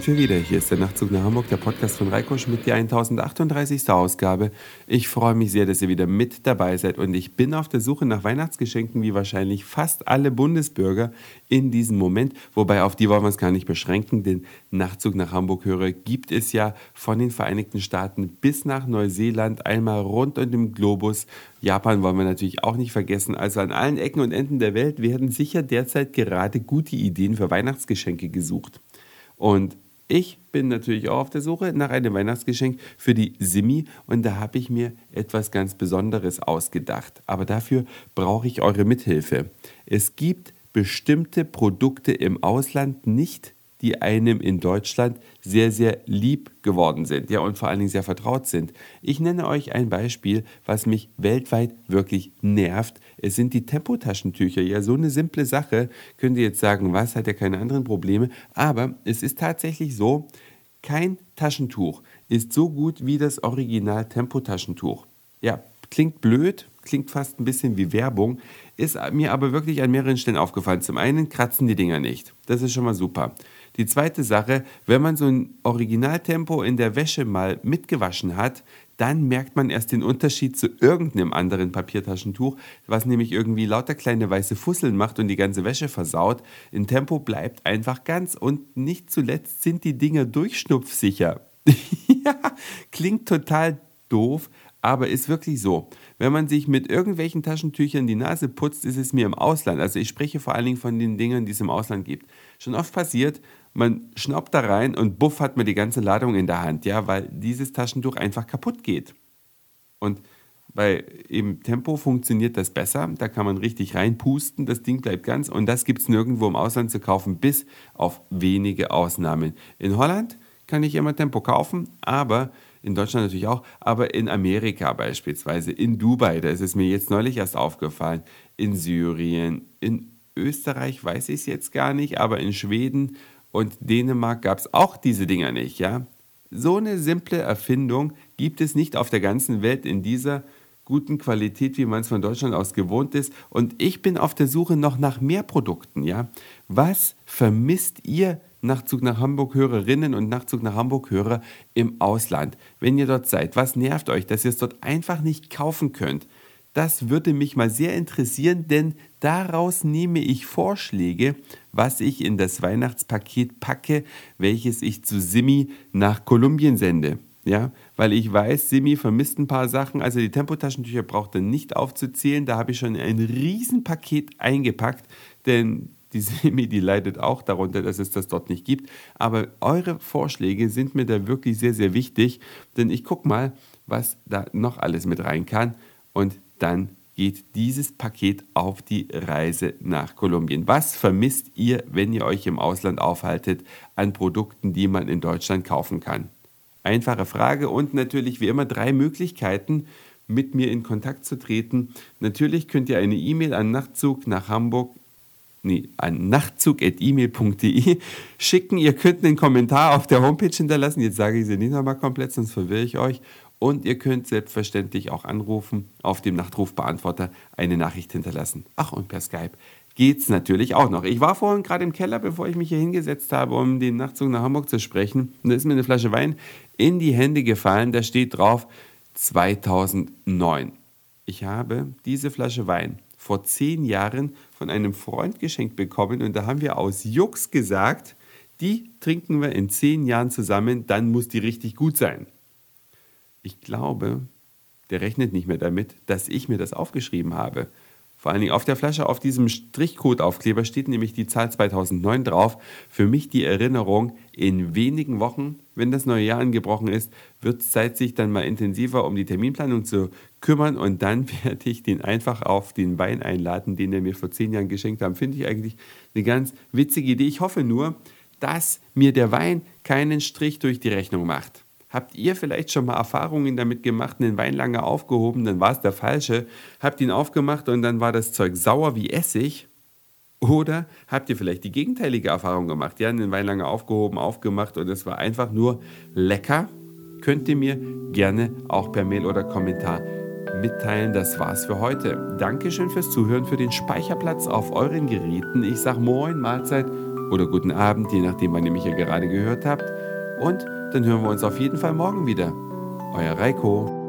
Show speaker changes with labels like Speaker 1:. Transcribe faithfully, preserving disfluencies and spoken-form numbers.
Speaker 1: sind wir wieder. Hier ist der Nachtzug nach Hamburg, der Podcast von Reiko Schmidt, die tausendachtunddreißigste Ausgabe. Ich freue mich sehr, dass ihr wieder mit dabei seid und ich bin auf der Suche nach Weihnachtsgeschenken, wie wahrscheinlich fast alle Bundesbürger in diesem Moment. Wobei auf die wollen wir es gar nicht beschränken, den Nachtzug nach Hamburg-Hörer gibt es ja von den Vereinigten Staaten bis nach Neuseeland, einmal rund um den Globus. Japan wollen wir natürlich auch nicht vergessen. Also an allen Ecken und Enden der Welt werden sicher derzeit gerade gute Ideen für Weihnachtsgeschenke gesucht. Und ich bin natürlich auch auf der Suche nach einem Weihnachtsgeschenk für die Simi und da habe ich mir etwas ganz Besonderes ausgedacht. Aber dafür brauche ich eure Mithilfe. Es gibt bestimmte Produkte im Ausland nicht, die einem in Deutschland sehr, sehr lieb geworden sind, ja, und vor allen Dingen sehr vertraut sind. Ich nenne euch ein Beispiel, was mich weltweit wirklich nervt. Es sind die Tempotaschentücher. Ja, so eine simple Sache. Könnt ihr jetzt sagen, was, hat ja keine anderen Probleme. Aber es ist tatsächlich so, kein Taschentuch ist so gut wie das Original Tempotaschentuch. Ja, klingt blöd, klingt fast ein bisschen wie Werbung, ist mir aber wirklich an mehreren Stellen aufgefallen. Zum einen kratzen die Dinger nicht. Das ist schon mal super. Die zweite Sache, wenn man so ein Originaltempo in der Wäsche mal mitgewaschen hat, dann merkt man erst den Unterschied zu irgendeinem anderen Papiertaschentuch, was nämlich irgendwie lauter kleine weiße Fusseln macht und die ganze Wäsche versaut. Ein Tempo bleibt einfach ganz und nicht zuletzt sind die Dinger durchschnupfsicher. Ja, klingt total doof, aber ist wirklich so. Wenn man sich mit irgendwelchen Taschentüchern die Nase putzt, ist es mir im Ausland, also ich spreche vor allen Dingen von den Dingen, die es im Ausland gibt, schon oft passiert, man schnaubt da rein und buff hat man die ganze Ladung in der Hand, ja, weil dieses Taschentuch einfach kaputt geht. Und bei eben Tempo funktioniert das besser, da kann man richtig reinpusten, das Ding bleibt ganz und das gibt es nirgendwo im Ausland zu kaufen, bis auf wenige Ausnahmen. In Holland kann ich immer Tempo kaufen, aber in Deutschland natürlich auch, aber in Amerika beispielsweise, in Dubai, da ist es mir jetzt neulich erst aufgefallen, in Syrien, in Österreich weiß ich es jetzt gar nicht, aber in Schweden und Dänemark gab es auch diese Dinger nicht, ja. So eine simple Erfindung gibt es nicht auf der ganzen Welt in dieser guten Qualität, wie man es von Deutschland aus gewohnt ist. Und ich bin auf der Suche noch nach mehr Produkten, ja. Was vermisst ihr Nachtzug nach Hamburg-Hörerinnen und Nachtzug nach Hamburg-Hörer im Ausland? Wenn ihr dort seid, was nervt euch, dass ihr es dort einfach nicht kaufen könnt? Das würde mich mal sehr interessieren, denn daraus nehme ich Vorschläge, was ich in das Weihnachtspaket packe, welches ich zu Simi nach Kolumbien sende. Ja, weil ich weiß, Simi vermisst ein paar Sachen, also die Tempotaschentücher braucht er nicht aufzuzählen, da habe ich schon ein Riesenpaket eingepackt, denn die Simi, die leidet auch darunter, dass es das dort nicht gibt. Aber eure Vorschläge sind mir da wirklich sehr, sehr wichtig, denn ich gucke mal, was da noch alles mit rein kann und dann geht dieses Paket auf die Reise nach Kolumbien. Was vermisst ihr, wenn ihr euch im Ausland aufhaltet, an Produkten, die man in Deutschland kaufen kann? Einfache Frage und natürlich wie immer drei Möglichkeiten, mit mir in Kontakt zu treten. Natürlich könnt ihr eine E-Mail an Nachtzug nach Hamburg, nee, an nachtzug at e mail punkt de schicken. Ihr könnt einen Kommentar auf der Homepage hinterlassen. Jetzt sage ich sie nicht nochmal komplett, sonst verwirre ich euch. Und ihr könnt selbstverständlich auch anrufen, auf dem Nachtrufbeantworter eine Nachricht hinterlassen. Ach, und per Skype geht's natürlich auch noch. Ich war vorhin gerade im Keller, bevor ich mich hier hingesetzt habe, um den Nachtzug nach Hamburg zu sprechen. Und da ist mir eine Flasche Wein in die Hände gefallen. Da steht drauf zweitausendneun. Ich habe diese Flasche Wein vor zehn Jahren von einem Freund geschenkt bekommen. Und da haben wir aus Jux gesagt, die trinken wir in zehn Jahren zusammen, dann muss die richtig gut sein. Ich glaube, der rechnet nicht mehr damit, dass ich mir das aufgeschrieben habe. Vor allen Dingen auf der Flasche, auf diesem Strichcode-Aufkleber steht nämlich die Zahl zweitausendneun drauf. Für mich die Erinnerung, in wenigen Wochen, wenn das neue Jahr angebrochen ist, wird es Zeit, sich dann mal intensiver um die Terminplanung zu kümmern und dann werde ich den einfach auf den Wein einladen, den er mir vor zehn Jahren geschenkt hat. Finde ich eigentlich eine ganz witzige Idee. Ich hoffe nur, dass mir der Wein keinen Strich durch die Rechnung macht. Habt ihr vielleicht schon mal Erfahrungen damit gemacht, einen Wein lange aufgehoben, dann war es der falsche, habt ihn aufgemacht und dann war das Zeug sauer wie Essig? Oder habt ihr vielleicht die gegenteilige Erfahrung gemacht, ja, einen Wein lange aufgehoben, aufgemacht und es war einfach nur lecker? Könnt ihr mir gerne auch per Mail oder Kommentar mitteilen. Das war's für heute. Dankeschön fürs Zuhören, für den Speicherplatz auf euren Geräten. Ich sag Moin, Mahlzeit oder guten Abend, je nachdem, wann ihr mich hier gerade gehört habt. Und dann hören wir uns auf jeden Fall morgen wieder. Euer Reiko.